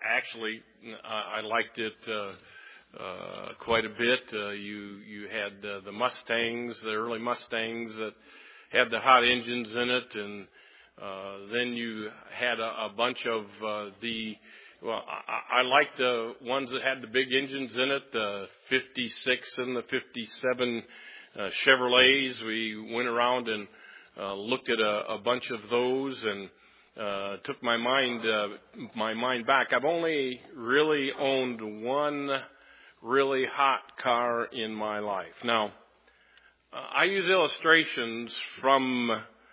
Actually, I liked it quite a bit. You had the Mustangs, the early Mustangs that had the hot engines in it, and then you had a bunch of I liked the ones that had the big engines in it, the 56 and the 57 Chevrolets. We went around and looked at a bunch of those and took my mind back. I've only really owned one really hot car in my life. Now, I use illustrations from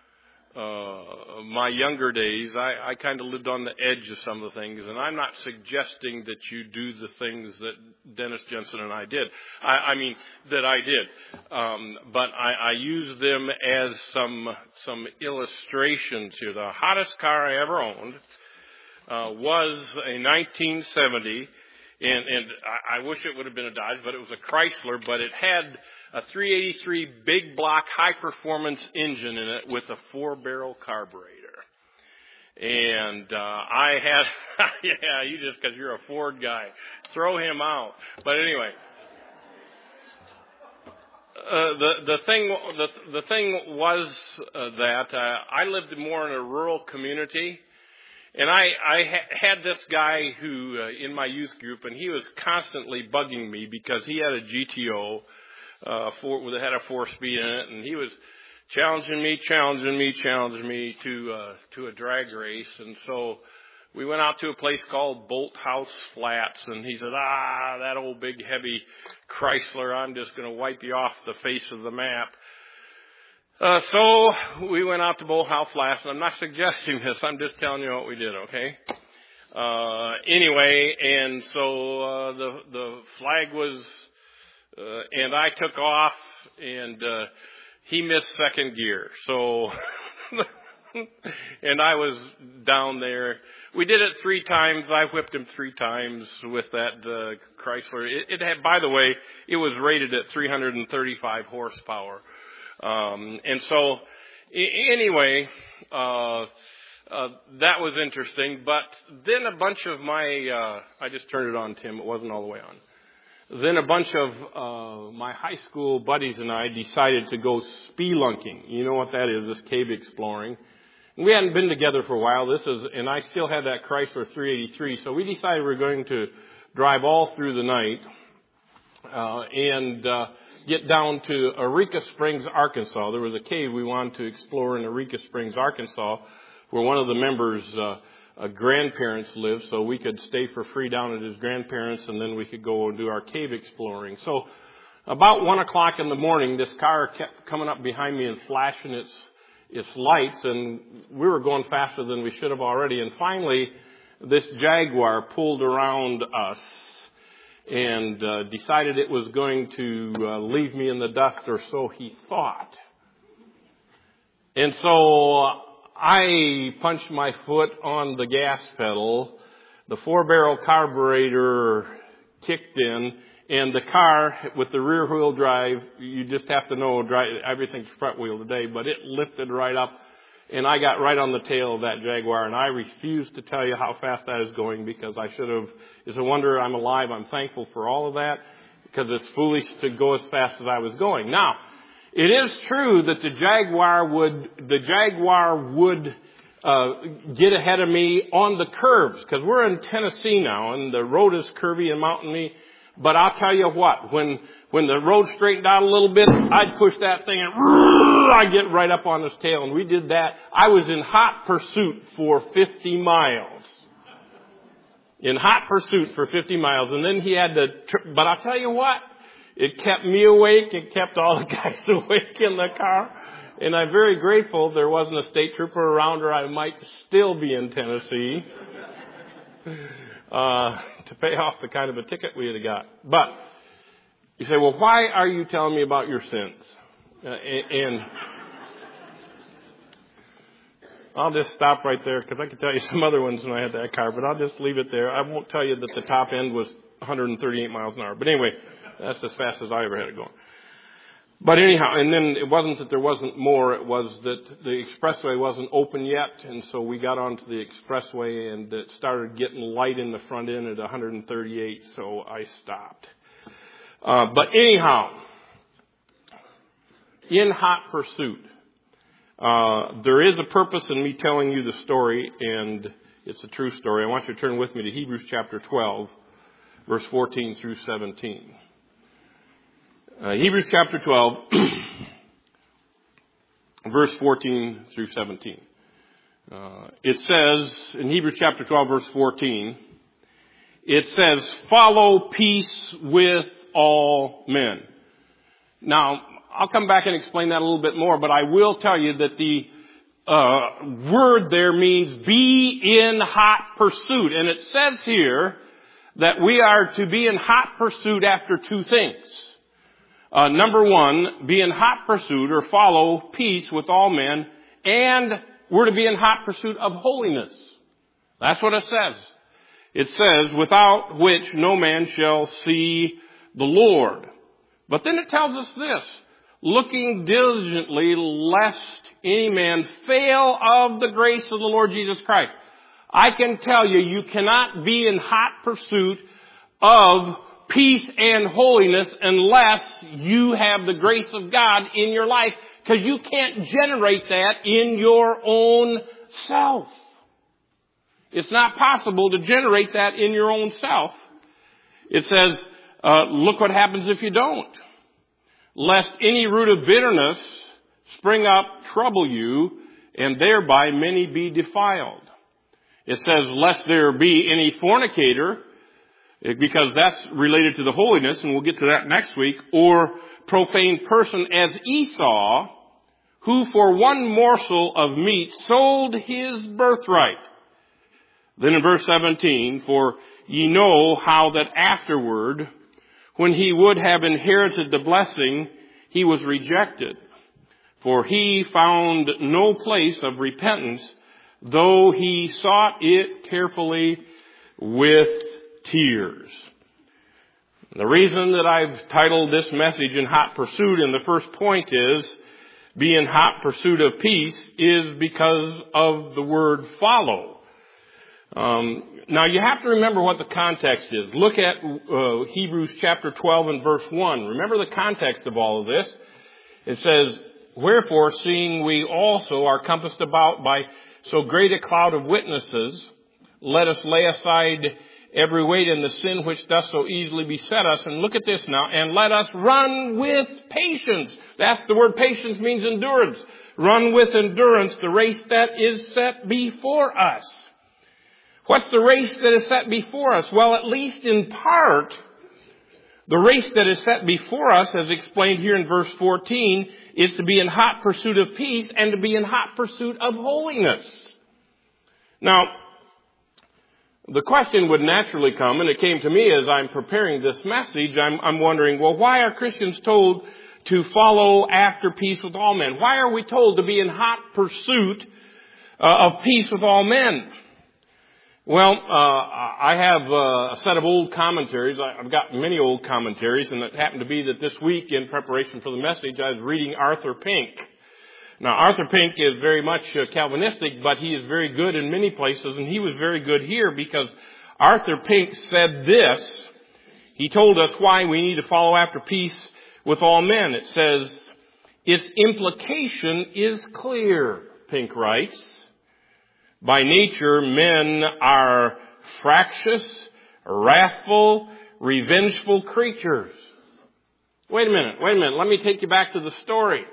my younger days. I kind of lived on the edge of some of the things, and I'm not suggesting that you do the things that Dennis Jensen and I did. That I did. But I use them as some illustrations here. The hottest car I ever owned was a 1970, and I wish it would have been a Dodge, but it was a Chrysler, but it had a 383 big block high performance engine in it with a 4-barrel carburetor. And I had, yeah, you just because you're a Ford guy, throw him out. But anyway, the thing was that I lived more in a rural community. And I had this guy who, in my youth group, and he was constantly bugging me because he had a GTO that had a 4-speed in it, and he was challenging me to a drag race. And so we went out to a place called Bolt House Flats, and he said, that old big heavy Chrysler, I'm just going to wipe you off the face of the map. So we went out to Bolt House Flats, and I'm not suggesting this, I'm just telling you what we did, okay? Anyway, and so the flag was, and I took off, and he missed second gear. So, and I was down there. We did it 3 times. I whipped him 3 times with that Chrysler. It had, by the way, it was rated at 335 horsepower. And so, anyway, that was interesting. But then a bunch of my, I just turned it on, Tim. It wasn't all the way on. Then a bunch of my high school buddies and I decided to go spelunking. You know what that is, this cave exploring. We hadn't been together for a while. And I still had that Chrysler 383. So we decided we were going to drive all through the night and get down to Eureka Springs, Arkansas. There was a cave we wanted to explore in Eureka Springs, Arkansas, where one of the members' grandparents lived, so we could stay for free down at his grandparents', and then we could go and do our cave exploring. So about 1 o'clock in the morning, this car kept coming up behind me and flashing its lights, and we were going faster than we should have already. And finally, this Jaguar pulled around us and decided it was going to leave me in the dust, or so he thought. And so I punched my foot on the gas pedal, the 4-barrel carburetor kicked in, and the car with the rear wheel drive, you just have to know everything's front wheel today, but it lifted right up, and I got right on the tail of that Jaguar, and I refuse to tell you how fast that is going because I should have. It's a wonder I'm alive. I'm thankful for all of that because it's foolish to go as fast as I was going. Now, it is true that the Jaguar would get ahead of me on the curves because we're in Tennessee now and the road is curvy and mountainy. But I'll tell you what, when the road straightened out a little bit, I'd push that thing and I'd get right up on his tail. And we did that. I was in hot pursuit for 50 miles. In hot pursuit for 50 miles. And then he had to, but I'll tell you what, it kept me awake. It kept all the guys awake in the car. And I'm very grateful there wasn't a state trooper around or I might still be in Tennessee to pay off the kind of a ticket we had got. But you say, well, why are you telling me about your sins? And I'll just stop right there because I could tell you some other ones when I had that car, but I'll just leave it there. I won't tell you that the top end was 138 miles an hour. But anyway, that's as fast as I ever had it going. But anyhow, and then it wasn't that there wasn't more, it was that the expressway wasn't open yet, and so we got onto the expressway and it started getting light in the front end at 138, so I stopped. But anyhow, in hot pursuit, there is a purpose in me telling you the story, and it's a true story. I want you to turn with me to Hebrews chapter 12, verse 14 through 17. Hebrews chapter 12, verse 14 through 17. It says, in Hebrews chapter 12, verse 14, it says, follow peace with all men. Now, I'll come back and explain that a little bit more, but I will tell you that the word there means be in hot pursuit. And it says here that we are to be in hot pursuit after two things. Number one, be in hot pursuit or follow peace with all men, and we're to be in hot pursuit of holiness. That's what it says. It says, without which no man shall see the Lord. But then it tells us this, looking diligently lest any man fail of the grace of the Lord Jesus Christ. I can tell you, you cannot be in hot pursuit of peace and holiness unless you have the grace of God in your life, because you can't generate that in your own self. It's not possible to generate that in your own self. It says, look what happens if you don't. Lest any root of bitterness spring up, trouble you, and thereby many be defiled. It says, lest there be any fornicator, because that's related to the holiness, and we'll get to that next week, or profane person as Esau, who for one morsel of meat sold his birthright. Then in verse 17, for ye know how that afterward, when he would have inherited the blessing, he was rejected. For he found no place of repentance, though he sought it carefully with tears. The reason that I've titled this message in hot pursuit, and the first point is, be in hot pursuit of peace, is because of the word follow. Now you have to remember what the context is. Look at Hebrews chapter 12 and verse 1. Remember the context of all of this. It says, wherefore, seeing we also are compassed about by so great a cloud of witnesses, let us lay aside every weight and the sin which doth so easily beset us. And look at this now. And let us run with patience. That's the word patience means endurance. Run with endurance the race that is set before us. What's the race that is set before us? Well, at least in part, the race that is set before us, as explained here in verse 14, is to be in hot pursuit of peace and to be in hot pursuit of holiness. Now, the question would naturally come, and it came to me as I'm preparing this message. I'm wondering, well, why are Christians told to follow after peace with all men? Why are we told to be in hot pursuit of peace with all men? Well, I have a set of old commentaries. I've got many old commentaries, and it happened to be that this week, in preparation for the message, I was reading Arthur Pink. Now, Arthur Pink is very much Calvinistic, but he is very good in many places, and he was very good here because Arthur Pink said this. He told us why we need to follow after peace with all men. It says, its implication is clear, Pink writes. By nature, men are fractious, wrathful, revengeful creatures. Wait a minute. Let me take you back to the story.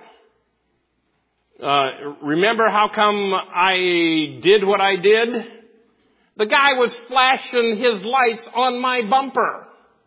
Remember how come I did what I did? The guy was flashing his lights on my bumper.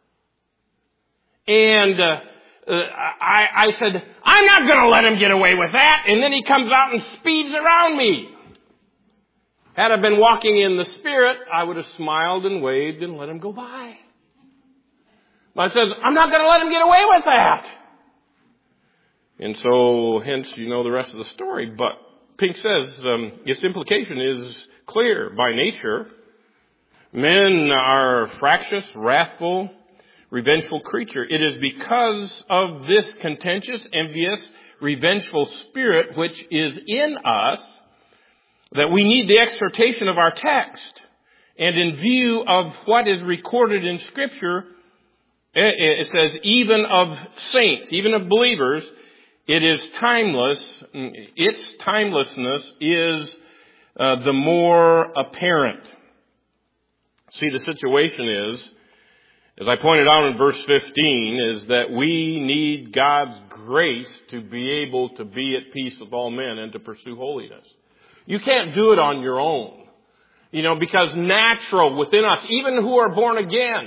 And I said, I'm not going to let him get away with that. And then he comes out and speeds around me. Had I been walking in the Spirit, I would have smiled and waved and let him go by. But I said, I'm not going to let him get away with that. And so, hence, you know the rest of the story. But Pink says, its implication is clear. By nature, men are fractious, wrathful, revengeful creature. It is because of this contentious, envious, revengeful spirit which is in us that we need the exhortation of our text. And in view of what is recorded in Scripture, it says, even of saints, even of believers, it is timeless. Its timelessness is the more apparent. See, the situation is, as I pointed out in verse 15, is that we need God's grace to be able to be at peace with all men and to pursue holiness. You can't do it on your own. Because natural within us, even who are born again,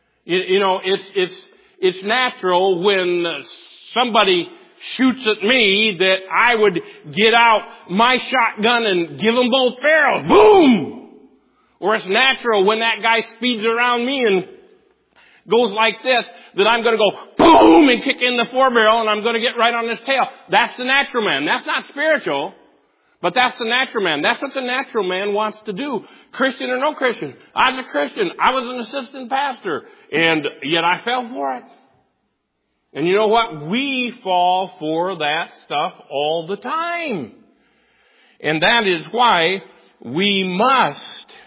it's natural when somebody shoots at me that I would get out my shotgun and give them both barrels. Boom! Or it's natural when that guy speeds around me and goes like this, that I'm going to go boom and kick in the forebarrel and I'm going to get right on his tail. That's the natural man. That's not spiritual. But that's the natural man. That's what the natural man wants to do. Christian or no Christian. I was a Christian. I was an assistant pastor. And yet I fell for it. And you know what? We fall for that stuff all the time. And that is why we must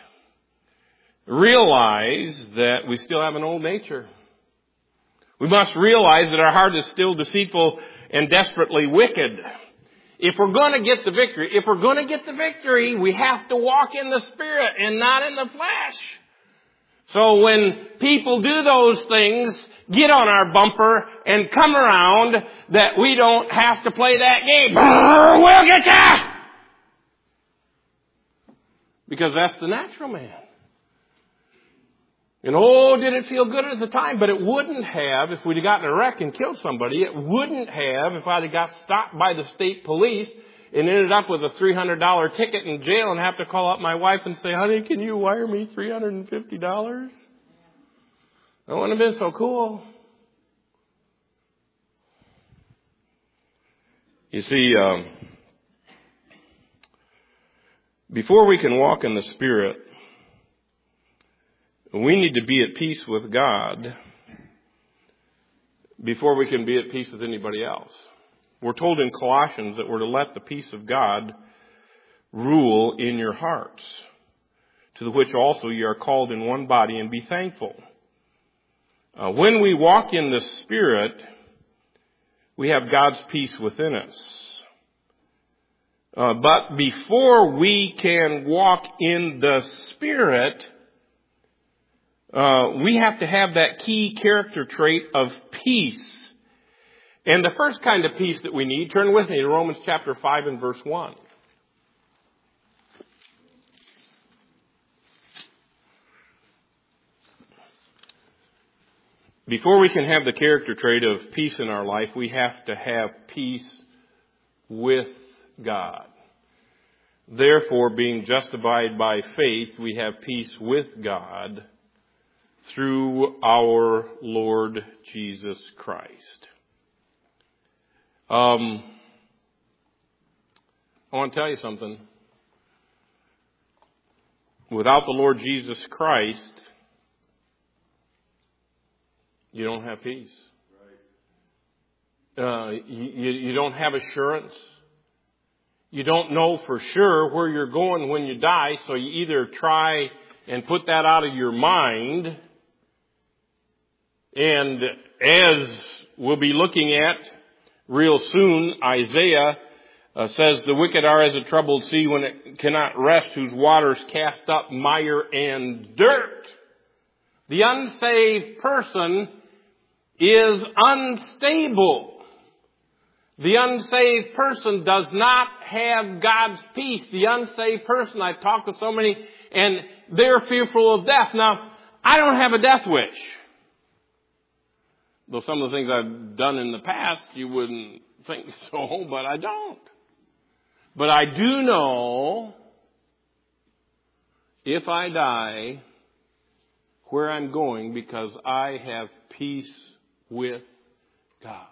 realize that we still have an old nature. We must realize that our heart is still deceitful and desperately wicked. If we're going to get the victory, we have to walk in the Spirit and not in the flesh. So when people do those things, get on our bumper and come around, that we don't have to play that game. We'll get ya! Because that's the natural man. And did it feel good at the time, but it wouldn't have if we'd have gotten in a wreck and killed somebody. It wouldn't have if I'd have got stopped by the state police and ended up with a $300 ticket in jail and have to call up my wife and say, honey, can you wire me $350? That wouldn't have been so cool. You see, before we can walk in the Spirit, we need to be at peace with God before we can be at peace with anybody else. We're told in Colossians that we're to let the peace of God rule in your hearts, to the which also you are called in one body, and be thankful. When we walk in the Spirit, we have God's peace within us. But before we can walk in the Spirit, we have to have that key character trait of peace. And the first kind of peace that we need, turn with me to Romans chapter 5 and verse 1. Before we can have the character trait of peace in our life, we have to have peace with God. Therefore, being justified by faith, we have peace with God through our Lord Jesus Christ. I want to tell you something. Without the Lord Jesus Christ, you don't have peace. You don't have assurance. You don't know for sure where you're going when you die, so you either try and put that out of your mind, and as we'll be looking at real soon, Isaiah says, the wicked are as a troubled sea when it cannot rest, whose waters cast up mire and dirt. The unsaved person is unstable. The unsaved person does not have God's peace. The unsaved person, I've talked to so many, and they're fearful of death. Now, I don't have a death wish. Though some of the things I've done in the past, you wouldn't think so, but I don't. But I do know, if I die, where I'm going, because I have peace with God.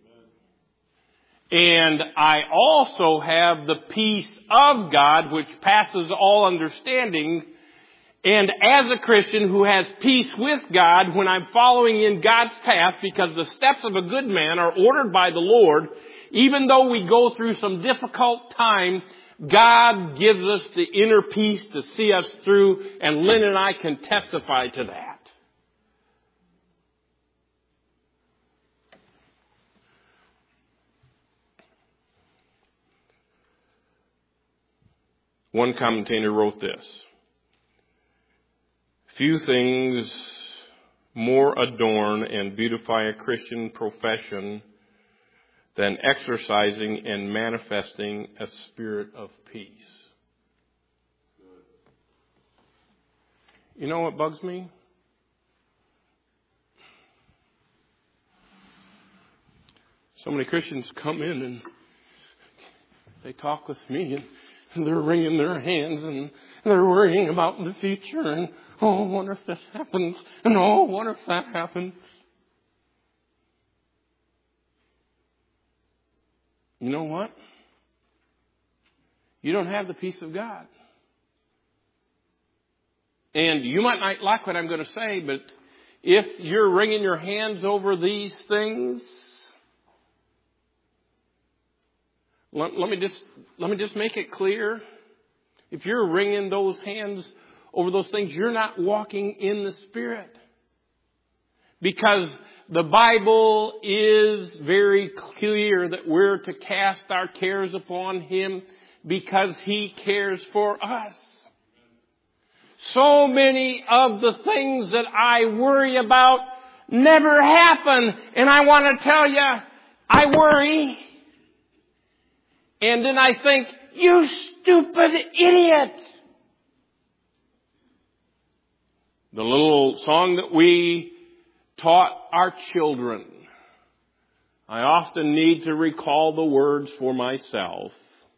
And I also have the peace of God, which passes all understanding. And as a Christian who has peace with God, when I'm following in God's path, because the steps of a good man are ordered by the Lord, even though we go through some difficult time, God gives us the inner peace to see us through, and Lynn and I can testify to that. One commentator wrote this: few things more adorn and beautify a Christian profession than exercising and manifesting a spirit of peace. You know what bugs me? So many Christians come in and they talk with me and they're wringing their hands and they're worrying about the future and, oh, I wonder if this happens, and oh, I wonder if that happens. You know what? You don't have the peace of God. And you might not like what I'm going to say, but if you're wringing your hands over these things, let me just make it clear. If you're wringing those hands over those things, you're not walking in the Spirit. Because the Bible is very clear that we're to cast our cares upon Him because He cares for us. So many of the things that I worry about never happen. And I want to tell you, I worry. And then I think, you stupid idiot. The little song that we taught our children, I often need to recall the words for myself.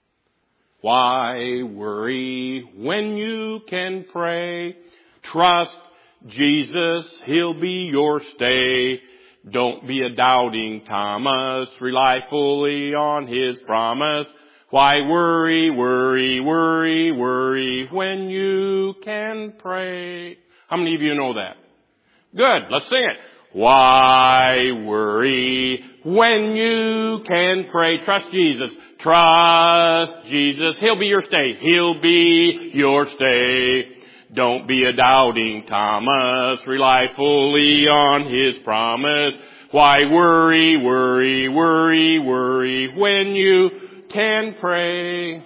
Why worry when you can pray? Trust Jesus, He'll be your stay. Don't be a doubting Thomas. Rely fully on His promise. Why worry, worry, worry, worry when you can pray? How many of you know that? Good. Let's sing it. Why worry when you can pray? Trust Jesus. Trust Jesus. He'll be your stay. He'll be your stay. Don't be a doubting Thomas. Rely fully on His promise. Why worry, worry, worry, worry when you can pray?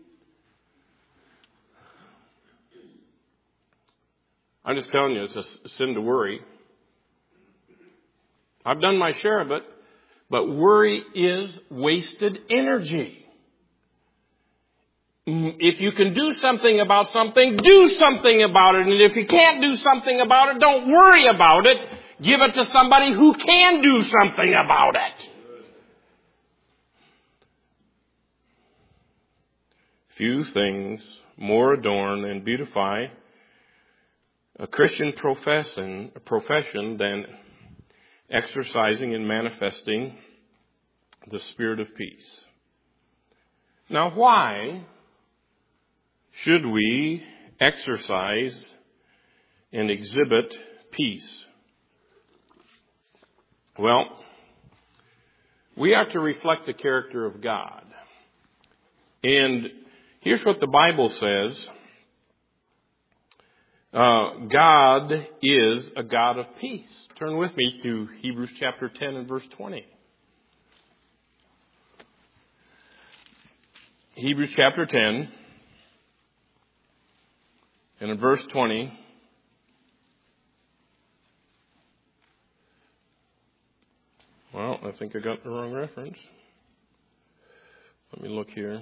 I'm just telling you, it's a sin to worry. I've done my share of it, but worry is wasted energy. If you can do something about something, do something about it. And if you can't do something about it, don't worry about it. Give it to somebody who can do something about it. Few things more adorn and beautify a Christian profession than exercising and manifesting the spirit of peace. Now, why should we exercise and exhibit peace? Well, we are to reflect the character of God. And here's what the Bible says. God is a God of peace. Turn with me to Hebrews chapter 10 and verse 20. Hebrews chapter 10 and in verse 20. Well, I think I got the wrong reference. Let me look here.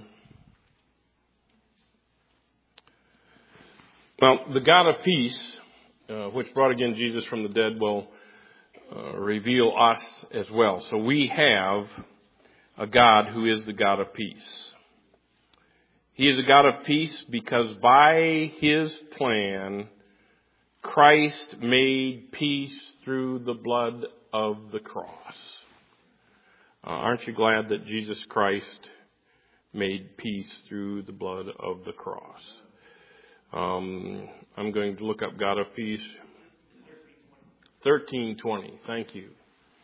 Well, the God of peace, which brought again Jesus from the dead, will reveal us as well. So we have a God who is the God of peace. He is a God of peace because by His plan, Christ made peace through the blood of the cross. Aren't you glad that Jesus Christ made peace through the blood of the cross? I'm going to look up God of peace. 13:20. Thank you.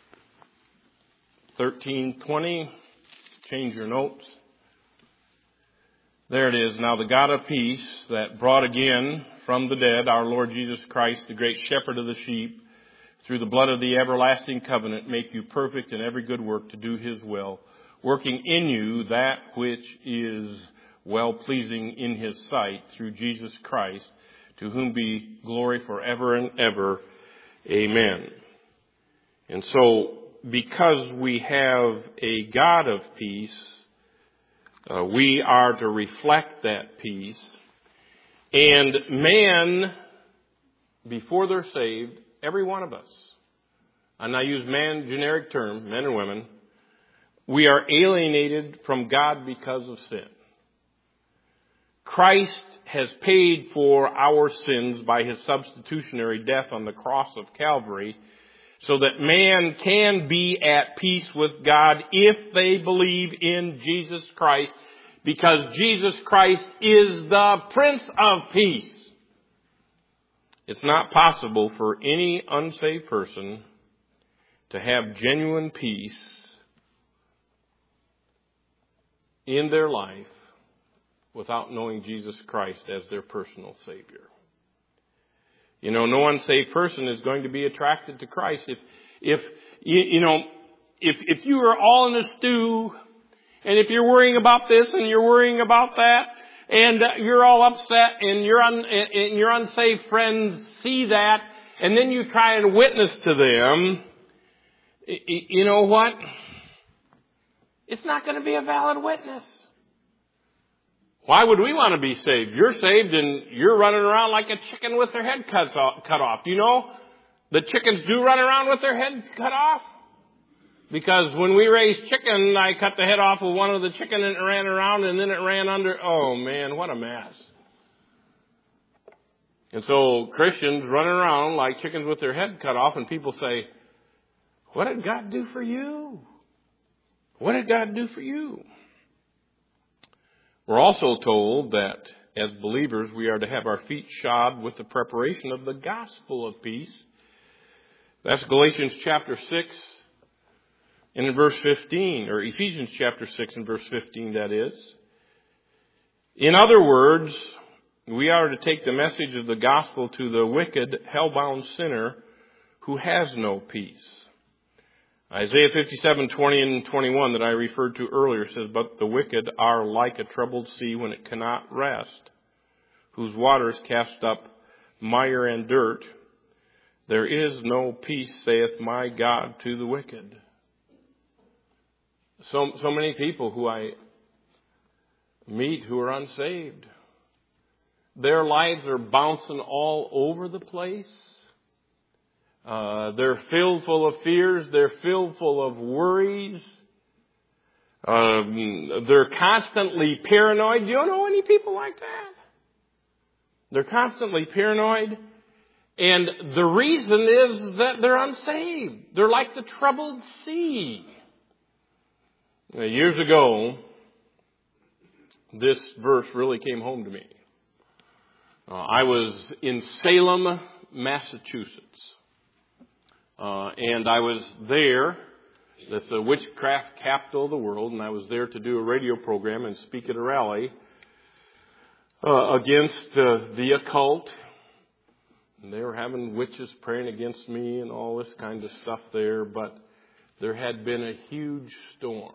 13:20. Change your notes. There it is. Now the God of peace that brought again from the dead our Lord Jesus Christ, the great shepherd of the sheep, through the blood of the everlasting covenant, make you perfect in every good work to do His will, working in you that which is well-pleasing in His sight through Jesus Christ, to whom be glory forever and ever. Amen. And so, because we have a God of peace, we are to reflect that peace. And man, before they're saved, every one of us, and I use man generic term, men and women, we are alienated from God because of sin. Christ has paid for our sins by His substitutionary death on the cross of Calvary, so that man can be at peace with God if they believe in Jesus Christ, because Jesus Christ is the Prince of Peace. It's not possible for any unsaved person to have genuine peace in their life without knowing Jesus Christ as their personal Savior. You know, no unsaved person is going to be attracted to Christ. If you are all in a stew, and if you're worrying about this and you're worrying about that, and you're all upset, and your unsaved friends see that, and then you try and witness to them, you know what? It's not going to be a valid witness. Why would we want to be saved? You're saved and you're running around like a chicken with their head cut off. Do you know the chickens do run around with their head cut off? Because when we raised chicken, I cut the head off of one of the chicken and it ran around and then it ran under. Oh man, what a mess. And so Christians running around like chickens with their head cut off, and people say, what did God do for you? What did God do for you? We're also told that as believers we are to have our feet shod with the preparation of the gospel of peace. That's Galatians chapter 6 and in verse 15, or Ephesians chapter 6 and verse 15, that is. In other words, we are to take the message of the gospel to the wicked, hell-bound sinner who has no peace. Isaiah 57:20 and 21 that I referred to earlier says, but the wicked are like a troubled sea when it cannot rest, whose waters cast up mire and dirt. There is no peace, saith my God, to the wicked. So many people who I meet who are unsaved, their lives are bouncing all over the place. They're filled full of fears. They're filled full of worries. They're constantly paranoid. Do you know any people like that? They're constantly paranoid. And the reason is that they're unsaved. They're like the troubled sea. Years ago, this verse really came home to me. I was in Salem, Massachusetts. And I was there. That's the witchcraft capital of the world. And I was there to do a radio program and speak at a rally against the occult. And they were having witches praying against me and all this kind of stuff there. But there had been a huge storm.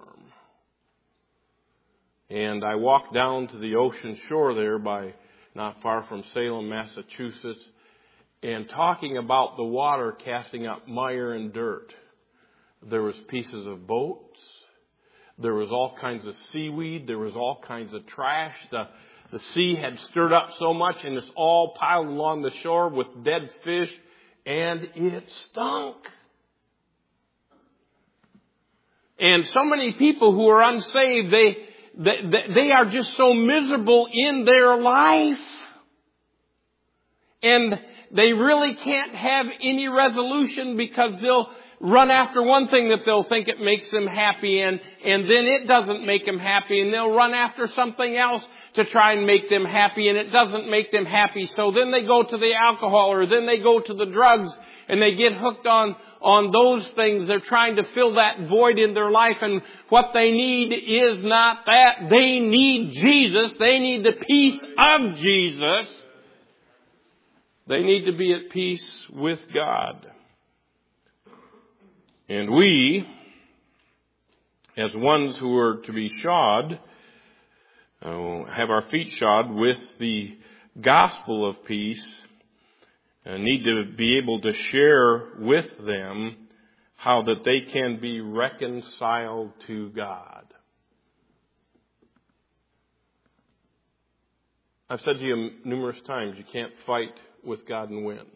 And I walked down to the ocean shore there not far from Salem, Massachusetts, and talking about the water casting up mire and dirt. There was pieces of boats. There was all kinds of seaweed. There was all kinds of trash. The sea had stirred up so much, and it's all piled along the shore with dead fish, and it stunk. And so many people who are unsaved, they are just so miserable in their life. And they really can't have any resolution because they'll run after one thing that they'll think it makes them happy, and then it doesn't make them happy, and they'll run after something else to try and make them happy, and it doesn't make them happy. So then they go to the alcohol, or then they go to the drugs, and they get hooked on those things. They're trying to fill that void in their life, and what they need is not that. They need Jesus. They need the peace of Jesus. They need to be at peace with God. And we, as ones who are to be shod, have our feet shod with the gospel of peace, need to be able to share with them how that they can be reconciled to God. I've said to you numerous times, you can't fight with God and win.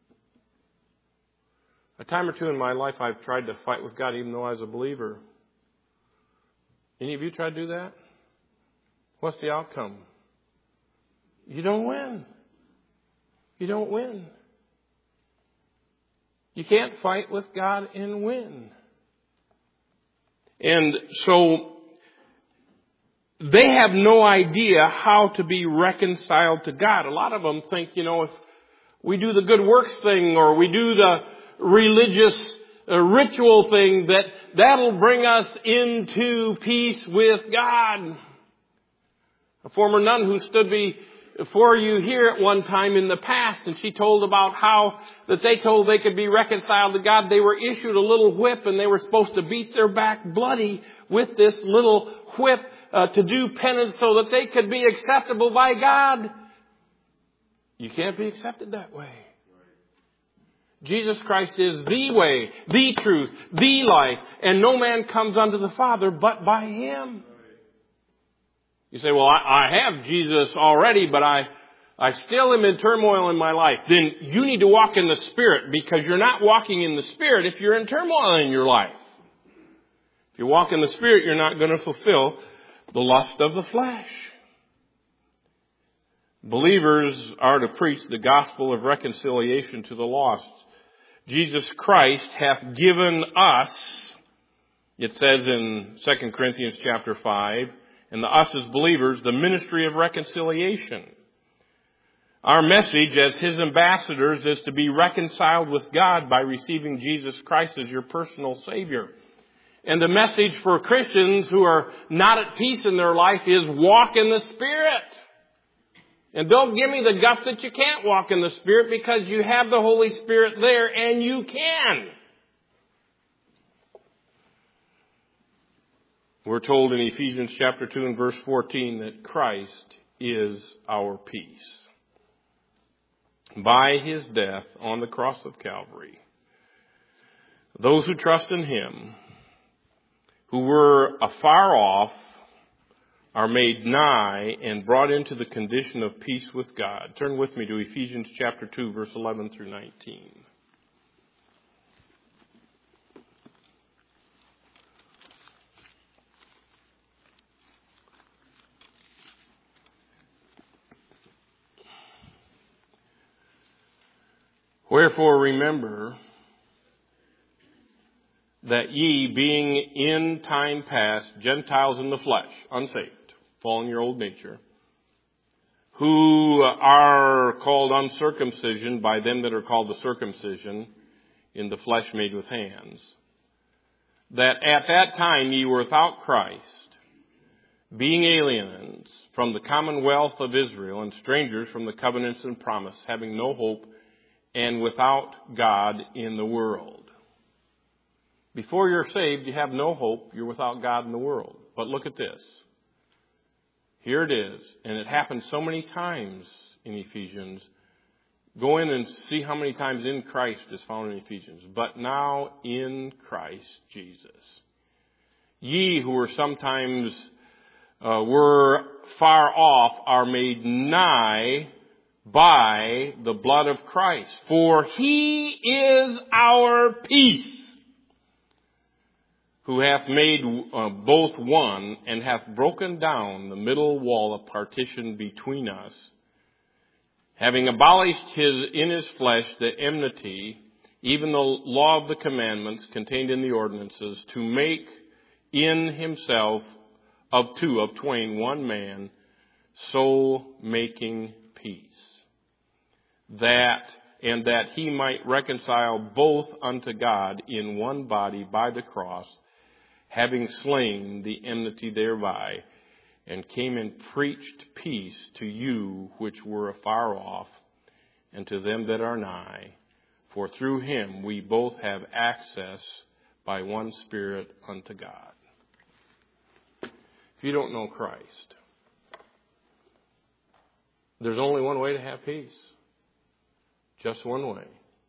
A time or two in my life I've tried to fight with God even though I was a believer. Any of you tried to do that? What's the outcome? You don't win. You don't win. You can't fight with God and win. And so they have no idea how to be reconciled to God. A lot of them think, if we do the good works thing or we do the religious ritual thing, that'll bring us into peace with God. A former nun who stood before you here at one time in the past, and she told about how that they told they could be reconciled to God. They were issued a little whip, and they were supposed to beat their back bloody with this little whip to do penance so that they could be acceptable by God. You can't be accepted that way. Jesus Christ is the way, the truth, the life, and no man comes unto the Father but by Him. You say, well, I have Jesus already, but I still am in turmoil in my life. Then you need to walk in the Spirit, because you're not walking in the Spirit if you're in turmoil in your life. If you walk in the Spirit, you're not going to fulfill the lust of the flesh. Believers are to preach the gospel of reconciliation to the lost. Jesus Christ hath given us, it says in 2 Corinthians chapter 5, and the us as believers, the ministry of reconciliation. Our message as His ambassadors is to be reconciled with God by receiving Jesus Christ as your personal Savior. And the message for Christians who are not at peace in their life is walk in the Spirit. And don't give me the guff that you can't walk in the Spirit, because you have the Holy Spirit there and you can. We're told in Ephesians chapter 2 and verse 14 that Christ is our peace. By His death on the cross of Calvary, those who trust in Him, who were afar off, are made nigh and brought into the condition of peace with God. Turn with me to Ephesians chapter 2, verse 11 through 19. Wherefore remember that ye, being in time past Gentiles in the flesh, unsaved, following your old nature, who are called uncircumcision by them that are called the circumcision in the flesh made with hands, that at that time ye were without Christ, being aliens from the commonwealth of Israel and strangers from the covenants and promise, having no hope and without God in the world. Before you're saved, you have no hope. You're without God in the world. But look at this. Here it is. And it happens so many times in Ephesians. Go in and see how many times in Christ is found in Ephesians. But now in Christ Jesus. Ye who were sometimes were far off are made nigh by the blood of Christ. For He is our peace, who hath made both one, and hath broken down the middle wall of partition between us, having abolished in His flesh the enmity, even the law of the commandments contained in the ordinances, to make in himself of twain one man, so making peace. That he might reconcile both unto God in one body by the cross, having slain the enmity thereby, and came and preached peace to you which were afar off, and to them that are nigh. For through him we both have access by one Spirit unto God. If you don't know Christ, there's only one way to have peace. Just one way.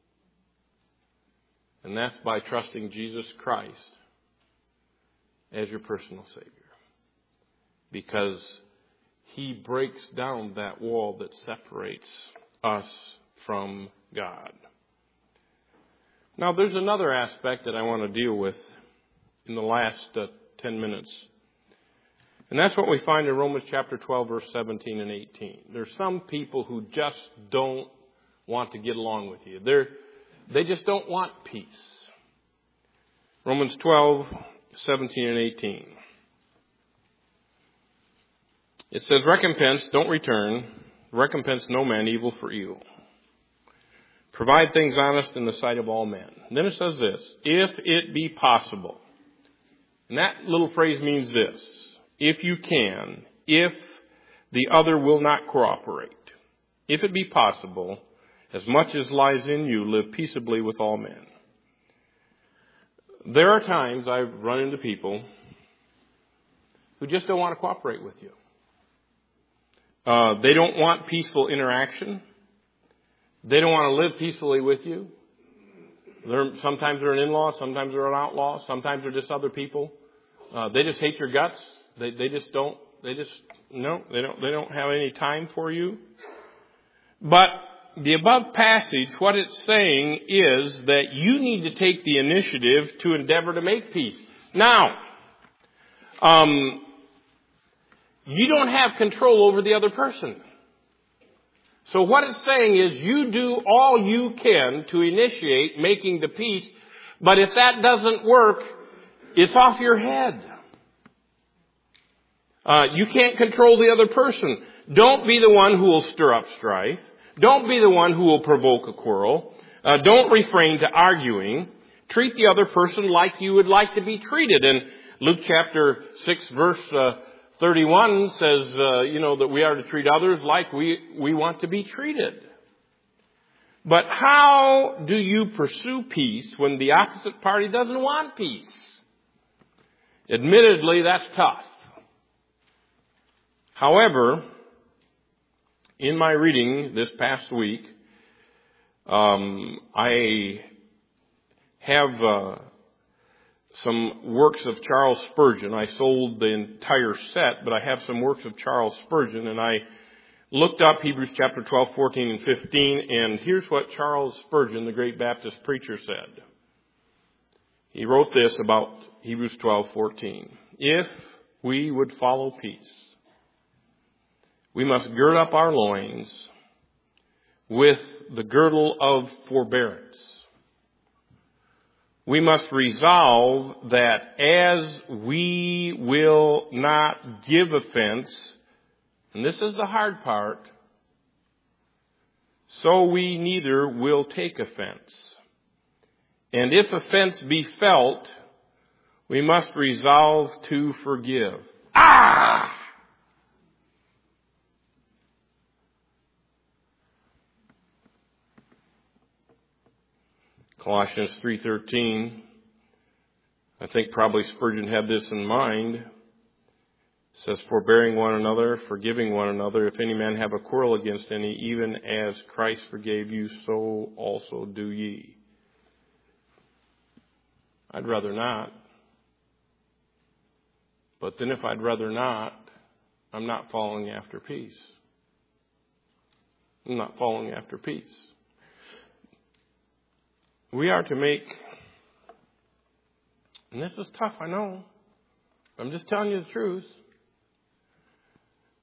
And that's by trusting Jesus Christ as your personal Savior. Because he breaks down that wall that separates us from God. Now, there's another aspect that I want to deal with in the last 10 minutes. And that's what we find in Romans chapter 12, verse 17 and 18. There's some people who just don't want to get along with you. They just don't want peace. Romans 12, 17 and 18. It says, recompense, don't return. Recompense no man evil for evil. Provide things honest in the sight of all men. And then it says this, if it be possible. And that little phrase means this, if you can, if the other will not cooperate. If it be possible, as much as lies in you, live peaceably with all men. There are times I've run into people who just don't want to cooperate with you. They don't want peaceful interaction. They don't want to live peacefully with you. Sometimes they're an in-law, sometimes they're an outlaw, sometimes they're just other people. They just hate your guts. They don't have any time for you. But the above passage, what it's saying is that you need to take the initiative to endeavor to make peace. Now, you don't have control over the other person. So what it's saying is you do all you can to initiate making the peace, but if that doesn't work, it's off your head. You can't control the other person. Don't be the one who will stir up strife. Don't be the one who will provoke a quarrel. Don't refrain to arguing. Treat the other person like you would like to be treated. And Luke chapter 6 verse 31 says, that we are to treat others like we want to be treated. But how do you pursue peace when the opposite party doesn't want peace? Admittedly, that's tough. However, in my reading this past week, I have some works of Charles Spurgeon. I sold the entire set, but I have some works of Charles Spurgeon, and I looked up Hebrews chapter 12, 14, and 15, and here's what Charles Spurgeon, the great Baptist preacher, said. He wrote this about Hebrews 12, 14. If we would follow peace, we must gird up our loins with the girdle of forbearance. We must resolve that as we will not give offense, and this is the hard part, so we neither will take offense. And if offense be felt, we must resolve to forgive. Colossians 3:13, I think probably Spurgeon had this in mind. It says, forbearing one another, forgiving one another, if any man have a quarrel against any, even as Christ forgave you, so also do ye. I'd rather not. But then if I'd rather not, I'm not following after peace. I'm not following after peace. We are to make, and this is tough, I know. I'm just telling you the truth.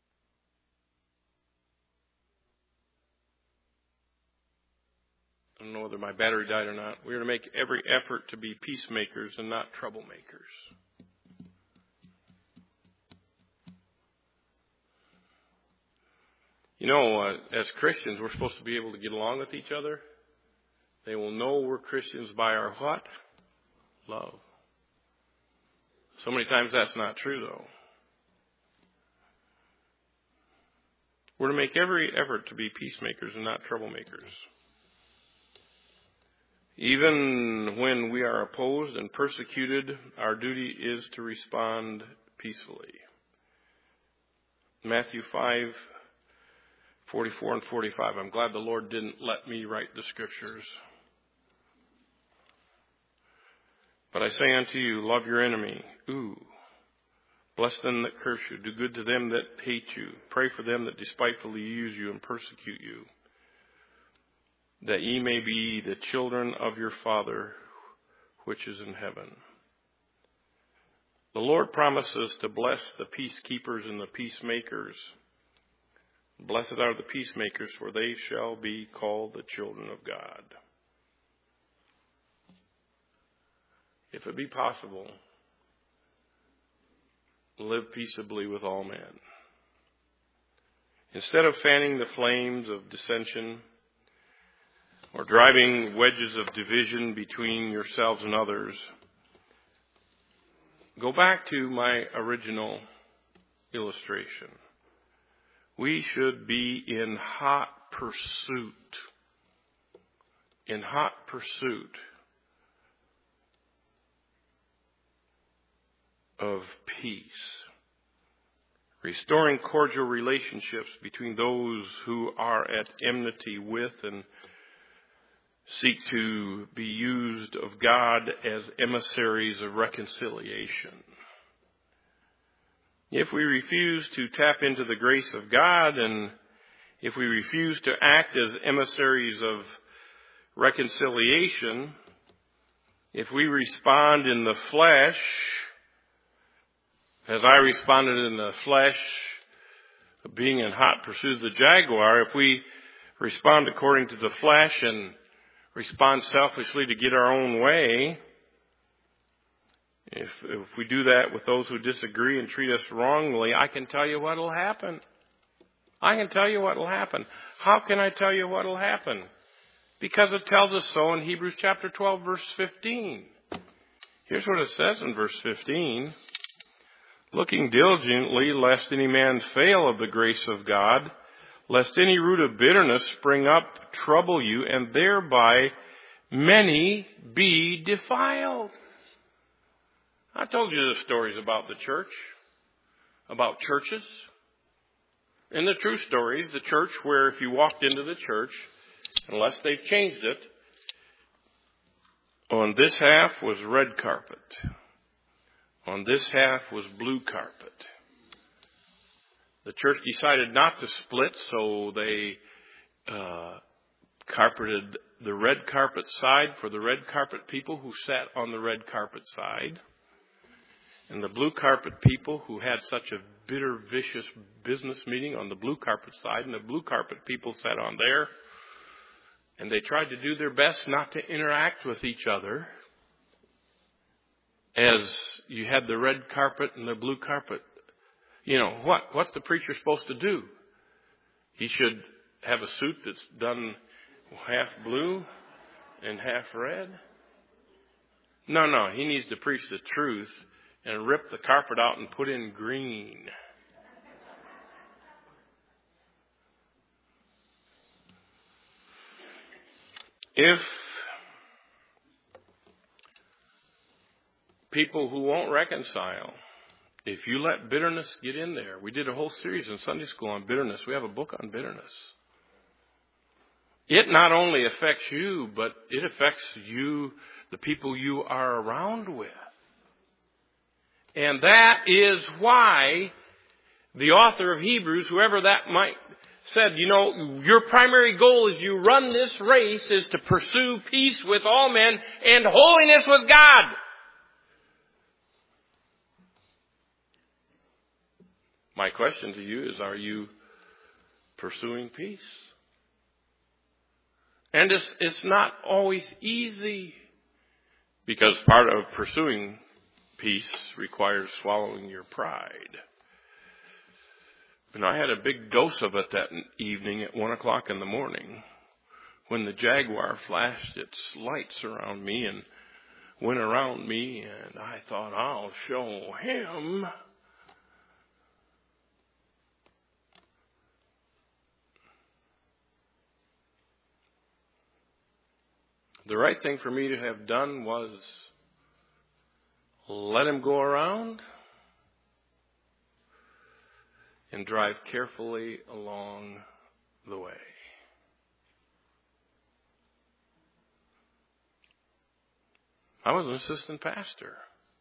I don't know know whether my battery died or not. We are to make every effort to be peacemakers and not troublemakers. You know, as Christians, we're supposed to be able to get along with each other. They will know we're Christians by our what? Love. So many times that's not true, though. We're to make every effort to be peacemakers and not troublemakers. Even when we are opposed and persecuted, our duty is to respond peacefully. Matthew 5:44 and 45. I'm glad the Lord didn't let me write the scriptures. But I say unto you, love your enemy. Bless them that curse you. Do good to them that hate you. Pray for them that despitefully use you and persecute you, that ye may be the children of your Father which is in heaven. The Lord promises to bless the peacekeepers and the peacemakers. Blessed are the peacemakers, for they shall be called the children of God. If it be possible, live peaceably with all men. Instead of fanning the flames of dissension or driving wedges of division between yourselves and others, go back to my original illustration. We should be in hot pursuit of peace, restoring cordial relationships between those who are at enmity with and seek to be used of God as emissaries of reconciliation. If we refuse to tap into the grace of God, and if we refuse to act as emissaries of reconciliation, if we respond in the flesh, as I responded in the flesh, being in hot pursuit of the jaguar, if we respond according to the flesh and respond selfishly to get our own way, if we do that with those who disagree and treat us wrongly, I can tell you what will happen. How can I tell you what will happen? Because it tells us so in Hebrews chapter 12, verse 15. Here's what it says in verse 15. Looking diligently, lest any man fail of the grace of God, lest any root of bitterness spring up, trouble you, and thereby many be defiled. I told you the stories about the church, about churches. And the true stories, the church where if you walked into the church, unless they've changed it, on this half was red carpet. On this half was blue carpet. The church decided not to split, so they carpeted the red carpet side for the red carpet people who sat on the red carpet side, and the blue carpet people who had such a bitter, vicious business meeting on the blue carpet side, and the blue carpet people sat on there, and they tried to do their best not to interact with each other, as you had the red carpet and the blue carpet. You know, what's the preacher supposed to do? He should have a suit that's done half blue and half red? No, he needs to preach the truth and rip the carpet out and put in green. If people who won't reconcile, if you let bitterness get in there, we did a whole series in Sunday school on bitterness. We have a book on bitterness. It not only affects you, but it affects you, the people you are around with. And that is why the author of Hebrews, whoever that might, said, you know, your primary goal as you run this race is to pursue peace with all men and holiness with God. My question to you is, are you pursuing peace? And it's not always easy, because part of pursuing peace requires swallowing your pride. And I had a big dose of it that evening at 1 o'clock in the morning when the Jaguar flashed its lights around me and went around me, and I thought, I'll show him. The right thing for me to have done was let him go around and drive carefully along the way. I was an assistant pastor.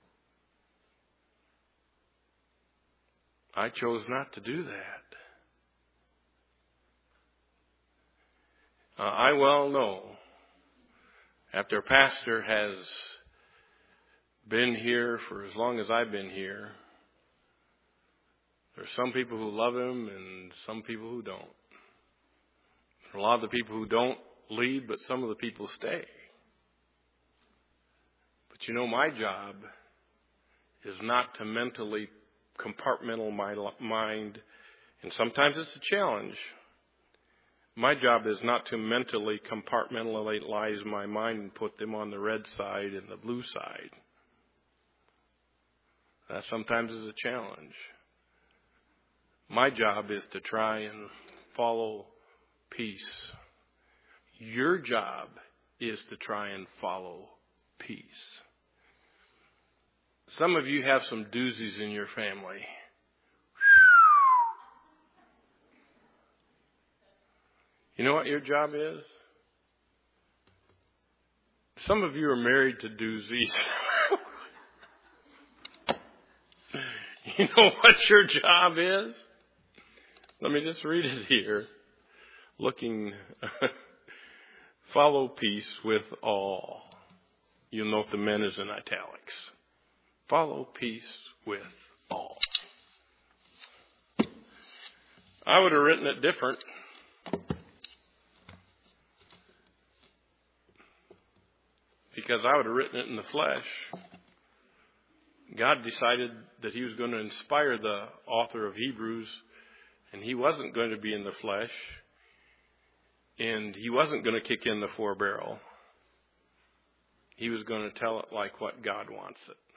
I chose not to do that. I well know, after a pastor has been here for as long as I've been here, there's some people who love him and some people who don't. A lot of the people who don't leave, but some of the people stay. But you know, my job is not to mentally compartmentalize my mind, and sometimes it's a challenge. My job is not to mentally compartmentalize my mind and put them on the red side and the blue side. That sometimes is a challenge. My job is to try and follow peace. Your job is to try and follow peace. Some of you have some doozies in your family. You know what your job is? Some of you are married to doozies. You know what your job is? Let me just read it here. Follow peace with all. You'll note the men is in italics. Follow peace with all. I would have written it different. Because I would have written it in the flesh. God decided that he was going to inspire the author of Hebrews, and he wasn't going to be in the flesh, and he wasn't going to kick in the 4-barrel. He was going to tell it like what God wants it.